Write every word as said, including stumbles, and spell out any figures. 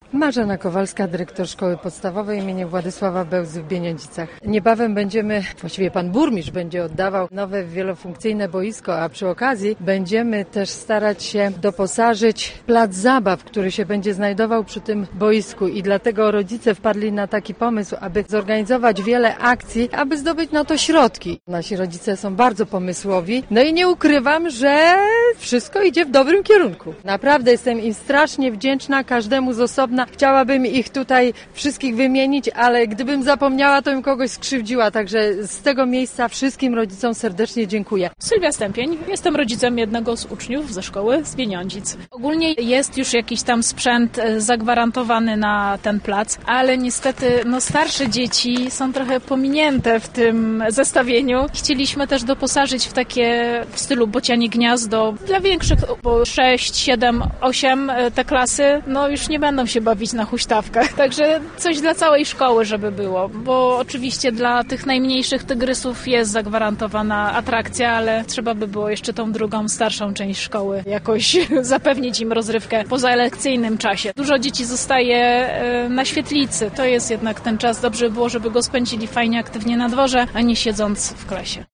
Marzena Kowalska, dyrektor Szkoły Podstawowej im. Władysława Bełzy w Bieniędzicach. Niebawem będziemy, właściwie pan burmistrz będzie oddawał nowe wielofunkcyjne boisko, a przy okazji będziemy też starać się doposażyć plac zabaw, który się będzie znajdował przy tym boisku i dlatego rodzice wpadli na taki pomysł, aby zorganizować wiele akcji, aby zdobyć na to środki. Nasi rodzice są bardzo pomysłowi, no i nie ukrywam, że wszystko idzie w dobrym kierunku. Naprawdę jestem im strasznie wdzięczna, każdemu z osobna. Chciałabym ich tutaj wszystkich wymienić, ale gdybym zapomniała, to bym kogoś skrzywdziła, także z tego miejsca wszystkim rodzicom serdecznie dziękuję. Sylwia Stępień, jestem rodzicem jednego z uczniów ze szkoły z Bieniądzic. Ogólnie jest już jakiś tam sprzęt zagwarantowany na ten plac, ale niestety no, starsze dzieci są trochę pominięte w tym zestawieniu. Chcieliśmy też doposażyć w takie w stylu bocianie gniazdo dla większych, bo sześć, siedem, osiem te klasy, no już nie będą się bawić na huśtawkach. Także coś dla całej szkoły, żeby było, bo oczywiście dla tych najmniejszych tygrysów jest zagwarantowana atrakcja, ale trzeba by było jeszcze tą drugą, starszą część szkoły jakoś zapewnić im rozrywkę po zalekcyjnym czasie. Dużo dzieci zostaje na świetlicy. To jest jednak ten czas, dobrze by było, żeby go spędzili fajnie, aktywnie na dworze, a nie siedząc w klasie.